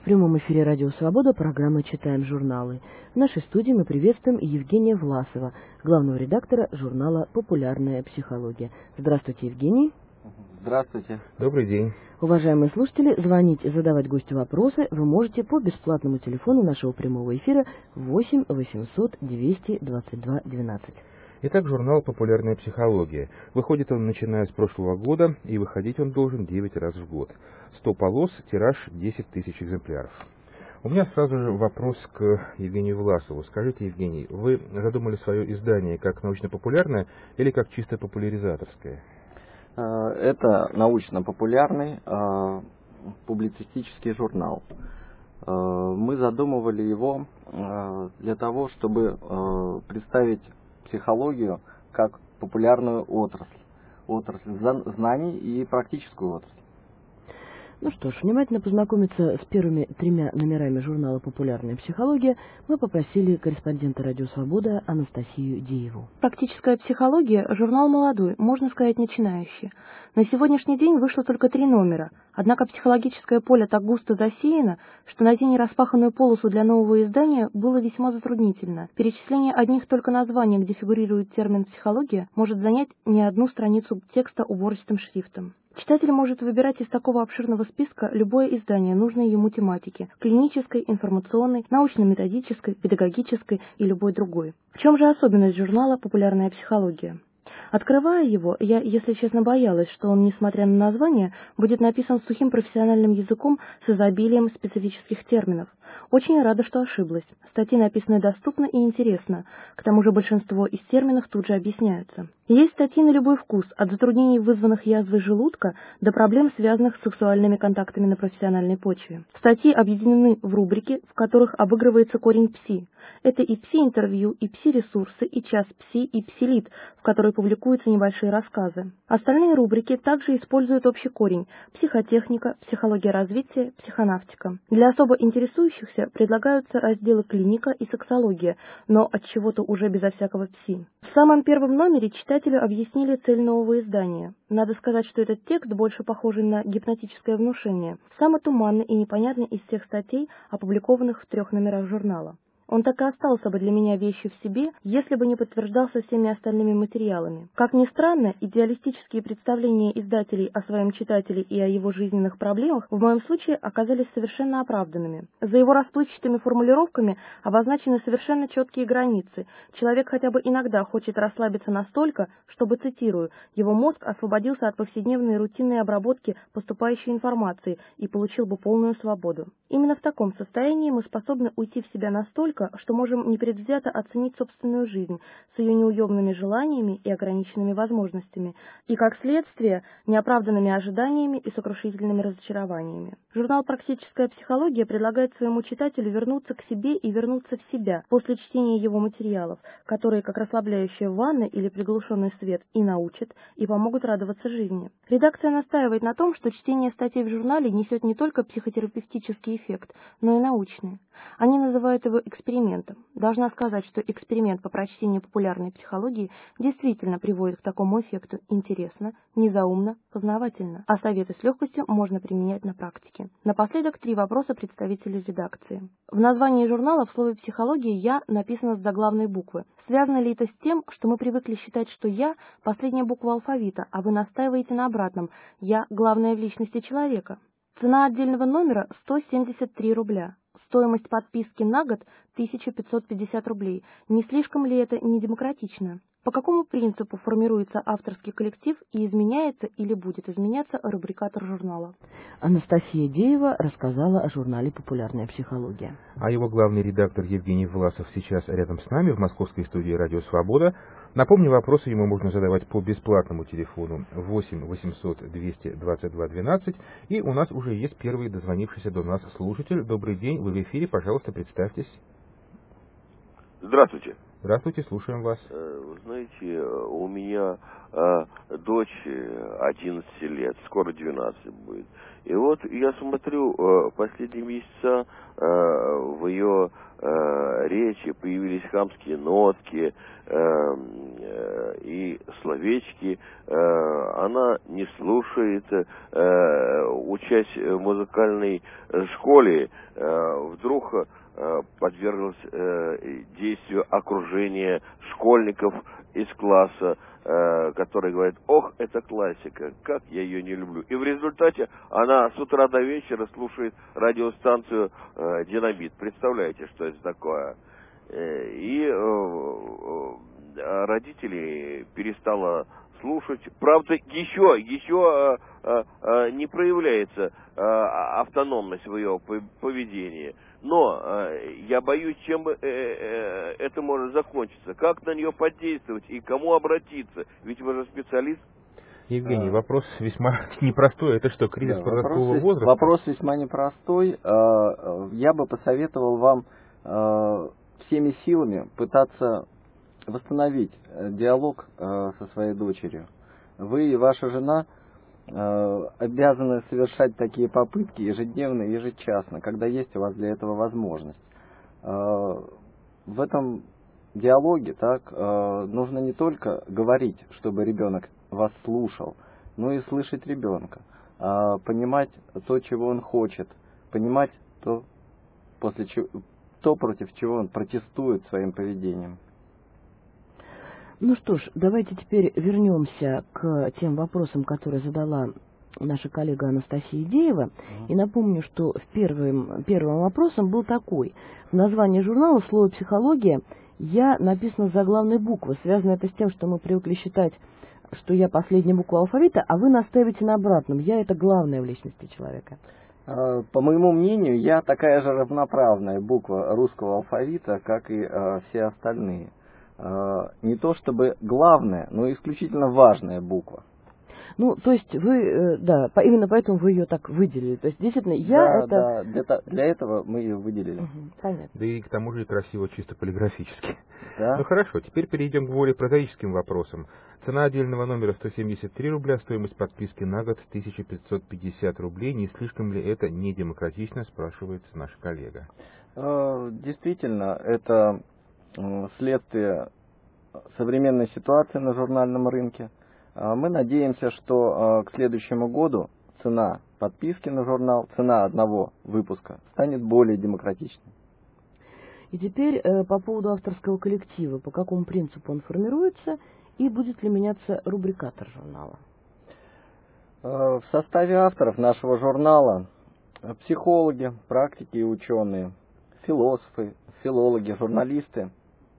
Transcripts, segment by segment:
прямом эфире «Радио Свобода» программа «Читаем журналы». В нашей студии мы приветствуем Евгения Власова, главного редактора журнала «Популярная психология». Здравствуйте, Евгений. Здравствуйте. Добрый день. Уважаемые слушатели, звонить и задавать гостю вопросы вы можете по бесплатному телефону нашего прямого эфира 8 800 222 12. Итак, журнал «Популярная психология». Выходит он, начиная с прошлого года, и выходить он должен 9 раз в год. 100 полос, тираж 10 тысяч экземпляров. У меня сразу же вопрос к Евгению Власову. Скажите, Евгений, вы задумали свое издание как научно-популярное или как чисто популяризаторское? Это научно-популярный публицистический журнал. Мы задумывали его для того, чтобы представить психологию как популярную отрасль знаний и практическую отрасль. Ну что ж, внимательно познакомиться с первыми 3 номерами журнала «Популярная психология» мы попросили корреспондента «Радио Свобода» Анастасию Дееву. «Практическая психология» – журнал молодой, можно сказать, начинающий. На сегодняшний день вышло только 3 номера, однако психологическое поле так густо засеяно, что найти нераспаханную полосу для нового издания было весьма затруднительно. Перечисление одних только названий, где фигурирует термин «психология», может занять не одну страницу текста убористым шрифтом. Читатель может выбирать из такого обширного списка любое издание нужной ему тематики – клинической, информационной, научно-методической, педагогической и любой другой. В чем же особенность журнала «Популярная психология»? Открывая его, я, если честно, боялась, что он, несмотря на название, будет написан сухим профессиональным языком с изобилием специфических терминов. Очень рада, что ошиблась. Статьи написаны доступно и интересно. К тому же большинство из терминов тут же объясняются. Есть статьи на любой вкус, от затруднений, вызванных язвой желудка, до проблем, связанных с сексуальными контактами на профессиональной почве. Статьи объединены в рубрики, в которых обыгрывается корень ПСИ. Это и ПСИ-интервью, и ПСИ-ресурсы, и час ПСИ, и ПСИ-лид, в которой публикуются небольшие рассказы. Остальные рубрики также используют общий корень – психотехника, психология развития, психонавтика. Для особо интересующихся предлагаются разделы клиника и сексология, но от чего-то уже безо всякого ПСИ. В самом первом номере читателю объяснили цель нового издания. Надо сказать, что этот текст больше похожий на гипнотическое внушение, самый туманный и непонятный из всех статей, опубликованных в 3 номерах журнала. Он так и остался бы для меня вещью в себе, если бы не подтверждался всеми остальными материалами. Как ни странно, идеалистические представления издателей о своем читателе и о его жизненных проблемах в моем случае оказались совершенно оправданными. За его расплывчатыми формулировками обозначены совершенно четкие границы. Человек хотя бы иногда хочет расслабиться настолько, чтобы, цитирую, его мозг освободился от повседневной рутинной обработки поступающей информации и получил бы полную свободу. Именно в таком состоянии мы способны уйти в себя настолько, что можем непредвзято оценить собственную жизнь с ее неуемными желаниями и ограниченными возможностями, и, как следствие, неоправданными ожиданиями и сокрушительными разочарованиями. Журнал «Практическая психология» предлагает своему читателю вернуться к себе и вернуться в себя после чтения его материалов, которые, как расслабляющая ванна или приглушенный свет, и научат, и помогут радоваться жизни. Редакция настаивает на том, что чтение статей в журнале несет не только психотерапевтический эффект, но и научный. Они называют его экспериментом. Должна сказать, что эксперимент по прочтению популярной психологии действительно приводит к такому эффекту: интересно, незаумно, познавательно. А советы с легкостью можно применять на практике. Напоследок 3 вопроса представителю редакции. В названии журнала в слове «психология» «я» написано с заглавной буквы. Связано ли это с тем, что мы привыкли считать, что «я» — последняя буква алфавита, а вы настаиваете на обратном «я» — главное в личности человека? Цена отдельного номера — 173 рубля. Стоимость подписки на год – 1550 рублей. Не слишком ли это недемократично? По какому принципу формируется авторский коллектив и изменяется или будет изменяться рубрикатор журнала? Анастасия Деева рассказала о журнале «Популярная психология». А его главный редактор Евгений Власов сейчас рядом с нами в московской студии «Радио Свобода». Напомню, вопросы ему можно задавать по бесплатному телефону 8 800 222 12. И у нас уже есть первый дозвонившийся до нас слушатель. Добрый день, вы в эфире, пожалуйста, представьтесь. Здравствуйте. Здравствуйте, слушаем вас. Вы знаете, у меня дочь 11 лет, скоро 12 будет. И вот я смотрю, последние месяца в ее речи появились хамские нотки и словечки. Она не слушает, учась в музыкальной школе, вдруг подверглась действию окружения школьников из класса, которые говорят: ох, это классика, как я ее не люблю. И в результате она с утра до вечера слушает радиостанцию «Динамит». Представляете, что это такое? И родители перестала слушать. Правда, еще не проявляется автономность в ее поведении. Но я боюсь, чем это может закончиться. Как на нее подействовать и кому обратиться? Ведь вы же специалист. Евгений, вопрос весьма непростой. Это что, кризис подросткового возраста? Вопрос весьма непростой. Я бы посоветовал вам всеми силами пытаться восстановить диалог со своей дочерью. Вы и ваша жена обязаны совершать такие попытки ежедневно и ежечасно, когда есть у вас для этого возможность. В этом диалоге нужно не только говорить, чтобы ребенок вас слушал, но и слышать ребенка, понимать то, чего он хочет, понимать то, против чего он протестует своим поведением. Ну что ж, давайте теперь вернемся к тем вопросам, которые задала наша коллега Анастасия Идеева. И напомню, что первым вопросом был такой. В названии журнала слово «психология» «я» написано с заглавной буквы. Связано это с тем, что мы привыкли считать, что «я» последняя буква алфавита, а вы настаиваете на обратном. «Я» — это главное в личности человека. По моему мнению, «я» такая же равноправная буква русского алфавита, как и все остальные. Не то чтобы главная, но исключительно важная буква. Ну, то есть вы, да, именно поэтому вы ее так выделили. То есть, действительно, «я» это... Да, для этого мы ее выделили. Понятно. Да и к тому же и красиво чисто полиграфически. Да? Ну хорошо, теперь перейдем к более прозаическим вопросам. Цена отдельного номера 173 рубля, стоимость подписки на год 1550 рублей. Не слишком ли это недемократично, спрашивает наш коллега. Действительно, это следствие современной ситуации на журнальном рынке. Мы надеемся, что к следующему году цена подписки на журнал, цена одного выпуска станет более демократичной. И теперь по поводу авторского коллектива. По какому принципу он формируется и будет ли меняться рубрикатор журнала? В составе авторов нашего журнала психологи, практики и ученые, философы, филологи, журналисты.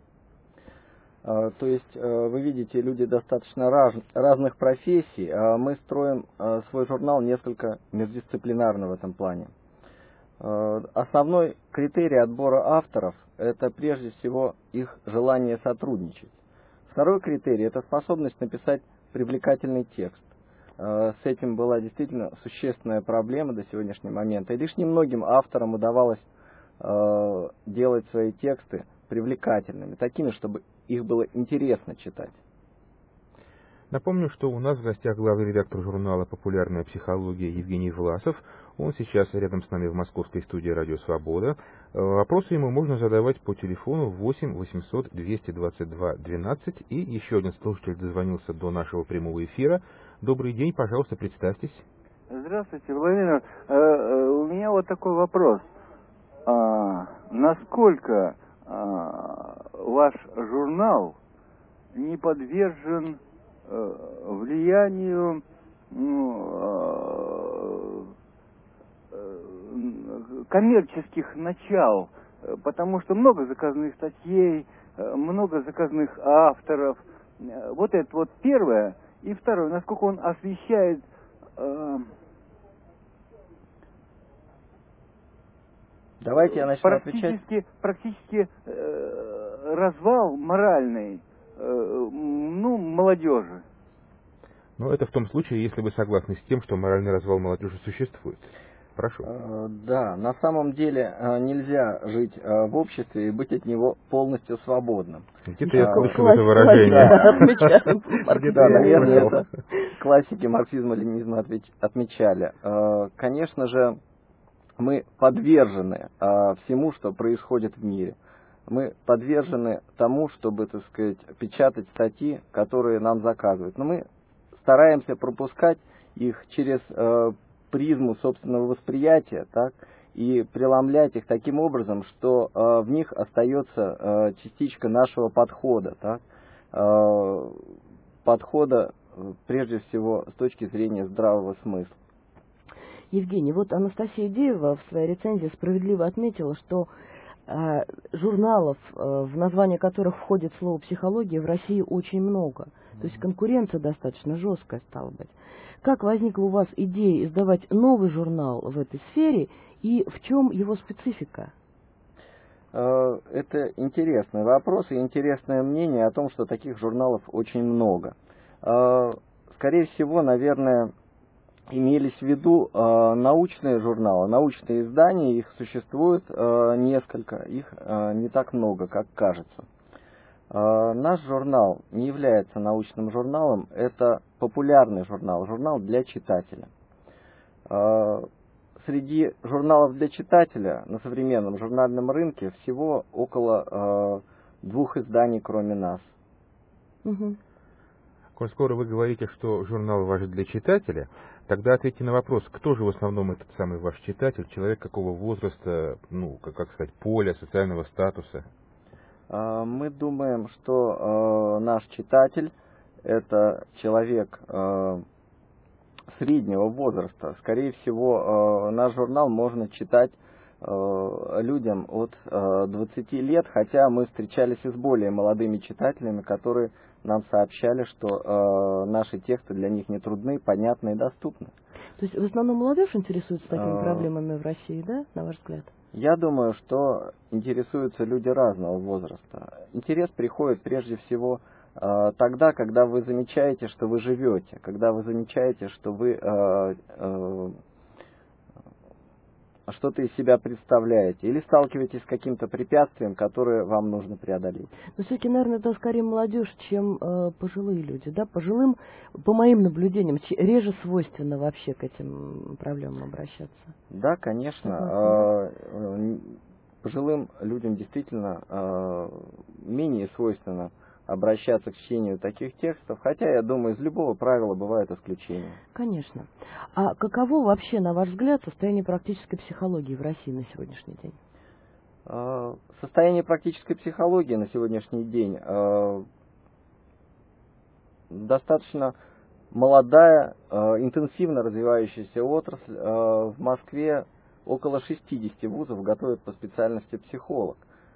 То есть, вы видите, люди достаточно разных профессий, а мы строим свой журнал несколько междисциплинарно в этом плане. Основной критерий отбора авторов – это прежде всего их желание сотрудничать. Второй критерий – это способность написать привлекательный текст. С этим была действительно существенная проблема до сегодняшнего момента, и лишь немногим авторам удавалось делать свои тексты привлекательными, такими, чтобы их было интересно читать. Напомню, что у нас в гостях главный редактор журнала «Популярная психология» Евгений Власов. Он сейчас рядом с нами в московской студии «Радио Свобода». Вопросы ему можно задавать по телефону 8 800 222 12. И еще один слушатель дозвонился до нашего прямого эфира. Добрый день, пожалуйста, представьтесь. Здравствуйте, Владимир. У меня вот такой вопрос. Насколько ваш журнал не подвержен влиянию коммерческих начал, потому что много заказных статей, много заказных авторов. Вот это вот первое. И второе, насколько он освещает Давайте я начну отвечать. Практически развал моральный, молодежи. Но это в том случае, если вы согласны с тем, что моральный развал молодежи существует. Прошу. Да, на самом деле нельзя жить в обществе и быть от него полностью свободным. Где-то я слышал это выражение. Да, наверное, это классики марксизма-ленинизма отмечали. Конечно же, мы подвержены всему, что происходит в мире. Мы подвержены тому, чтобы, так сказать, печатать статьи, которые нам заказывают. Но мы стараемся пропускать их через призму собственного восприятия, так, и преломлять их таким образом, что в них остается частичка нашего подхода, так, подхода прежде всего с точки зрения здравого смысла. Евгений, вот Анастасия Деева в своей рецензии справедливо отметила, что журналов, в название которых входит слово «психология», в России очень много. То есть конкуренция достаточно жесткая стала быть. Как возникла у вас идея издавать новый журнал в этой сфере и в чем его специфика? Это интересный вопрос и интересное мнение о том, что таких журналов очень много. Скорее всего, наверное, имелись в виду научные журналы, научные издания, их существует несколько, их не так много, как кажется. Наш журнал не является научным журналом, это популярный журнал, журнал для читателя. Среди журналов для читателя на современном журнальном рынке всего около 2 изданий, кроме нас. Угу. Коль скоро вы говорите, что журнал ваш для читателя, тогда ответьте на вопрос, кто же в основном этот самый ваш читатель, человек какого возраста, ну, как сказать, поля, социального статуса? Мы думаем, что наш читатель это человек среднего возраста. Скорее всего, наш журнал можно читать людям от 20 лет, хотя мы встречались и с более молодыми читателями, которые нам сообщали, что наши тексты для них не трудны, понятны и доступны. То есть в основном молодежь интересуется такими проблемами в России, да, на ваш взгляд? Я думаю, что интересуются люди разного возраста. Интерес приходит прежде всего тогда, когда вы замечаете, что вы живете, когда вы замечаете, что вы что-то из себя представляете, или сталкиваетесь с каким-то препятствием, которое вам нужно преодолеть. Но все-таки, наверное, это скорее молодежь, чем пожилые люди, да? Пожилым, по моим наблюдениям, реже свойственно вообще к этим проблемам обращаться. Да, конечно. Пожилым людям действительно менее свойственно обращаться к чтению таких текстов, хотя, я думаю, из любого правила бывают исключения. Конечно. А каково вообще, на ваш взгляд, состояние практической психологии в России на сегодняшний день? Состояние практической психологии на сегодняшний день достаточно молодая, интенсивно развивающаяся отрасль. В Москве около 60 вузов готовят по специальности психолог.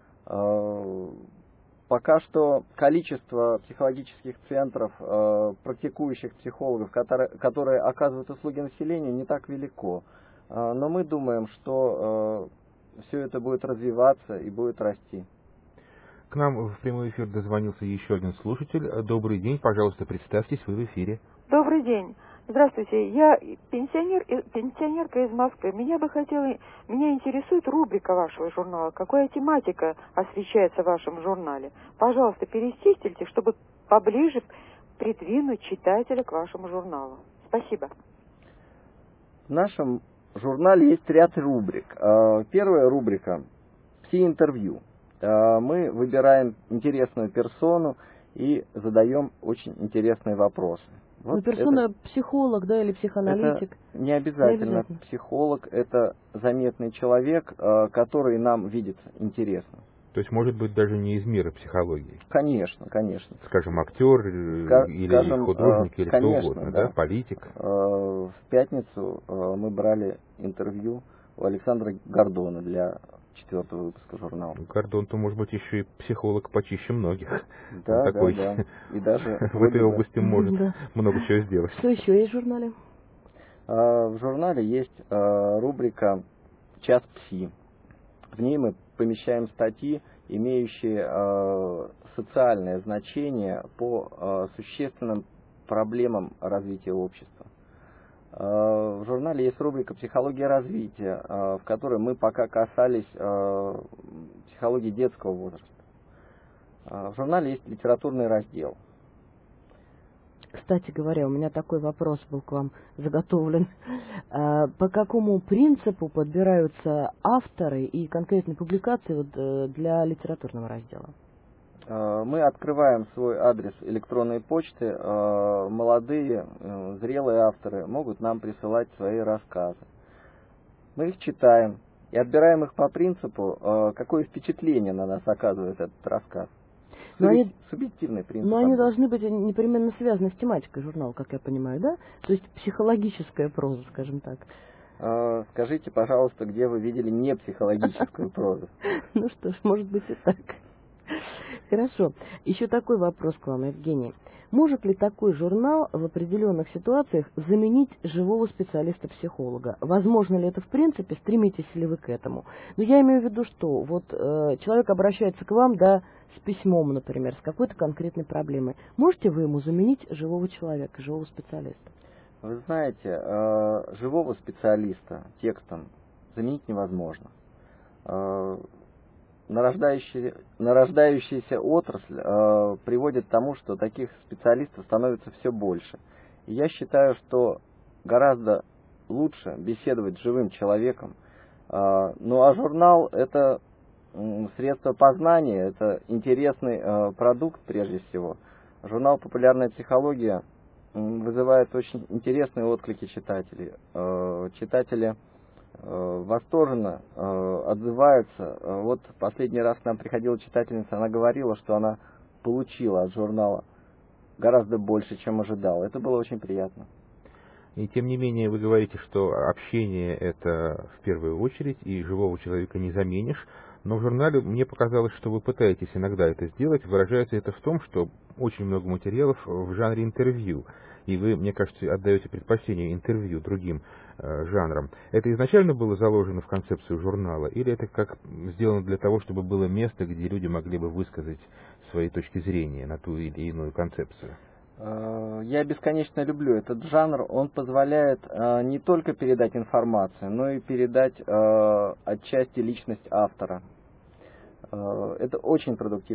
Пока что количество психологических центров, практикующих психологов, которые оказывают услуги населению, не так велико. Но мы думаем, что все это будет развиваться и будет расти. К нам в прямой эфир дозвонился еще один слушатель. Добрый день, пожалуйста, представьтесь, вы в эфире. Добрый день. Здравствуйте, я пенсионерка из Москвы. Меня интересует рубрика вашего журнала. Какая тематика освещается в вашем журнале? Пожалуйста, перечислите, чтобы поближе придвинуть читателя к вашему журналу. Спасибо. В нашем журнале есть ряд рубрик. Первая рубрика – все интервью. Мы выбираем интересную персону и задаем очень интересные вопросы. Вот ну, персона психолог, да, или психоаналитик? Это не обязательно психолог, это заметный человек, который нам видится интересным. То есть, может быть, даже не из мира психологии? Конечно, конечно. Скажем, актер или художник, или конечно, кто угодно, да, политик? В пятницу мы брали интервью у Александра Гордона для 4-го выпуска журнала. Гордон-то, может быть, еще и психолог почище многих. Да, такой, да. И даже в этой области может много чего сделать. Что еще есть в журнале? В журнале есть рубрика «Час пси». В ней мы помещаем статьи, имеющие социальное значение по существенным проблемам развития общества. В журнале есть рубрика «Психология развития», в которой мы пока касались психологии детского возраста. В журнале есть литературный раздел. Кстати говоря, у меня такой вопрос был к вам заготовлен. По какому принципу подбираются авторы и конкретные публикации для литературного раздела? Мы открываем свой адрес электронной почты. Молодые, зрелые авторы могут нам присылать свои рассказы. Мы их читаем и отбираем их по принципу, какое впечатление на нас оказывает этот рассказ. Субъективный принцип. Но они должны быть непременно связаны с тематикой журнала, как я понимаю, да? То есть психологическая проза, скажем так. Скажите, пожалуйста, где вы видели не психологическую прозу? Ну что ж, может быть и так. Хорошо. Еще такой вопрос к вам, Евгений. Может ли такой журнал в определенных ситуациях заменить живого специалиста-психолога? Возможно ли это в принципе? Стремитесь ли вы к этому? Но я имею в виду, что вот человек обращается к вам, да, с письмом, например, с какой-то конкретной проблемой. Можете вы ему заменить живого человека, живого специалиста? Вы знаете, живого специалиста текстом заменить невозможно. Нарождающаяся отрасль приводит к тому, что таких специалистов становится все больше. И я считаю, что гораздо лучше беседовать с живым человеком. Ну а журнал — это средство познания, это интересный продукт прежде всего. Журнал «Популярная психология» вызывает очень интересные отклики читателей. Читатели восторженно отзываются. Вот последний раз к нам приходила читательница, она говорила, что она получила от журнала гораздо больше, чем ожидала. Это было очень приятно. И тем не менее вы говорите, что общение — это в первую очередь, и живого человека не заменишь. Но в журнале мне показалось, что вы пытаетесь иногда это сделать. Выражается это в том, что очень много материалов в жанре интервью. И вы, мне кажется, отдаете предпочтение интервью другим жанрам. Это изначально было заложено в концепцию журнала? Или это как сделано для того, чтобы было место, где люди могли бы высказать свои точки зрения на ту или иную концепцию? Я бесконечно люблю этот жанр. Он позволяет не только передать информацию, но и передать отчасти личность автора. Это очень продуктивно.